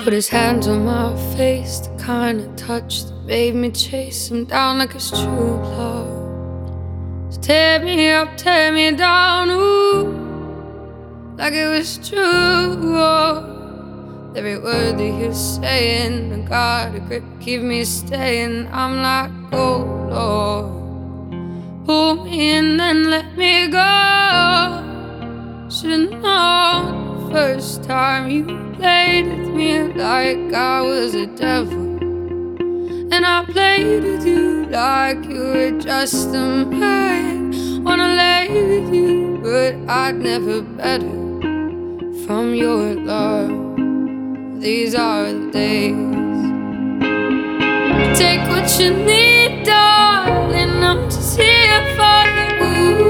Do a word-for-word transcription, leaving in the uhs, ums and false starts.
Put his hands on my face, the kind of touch that made me chase him down like it's true love. So tear me up, tear me down, ooh, like it was true. Oh, every word that he was saying, I got a grip, keep me staying. I'm like, oh Lord, pull me in and let me go. Should've known the first time you played with me like I was a devil, and I played with you like you were just a man. Wanna lay with you, but I'd never better from your love. These are the days. Take what you need.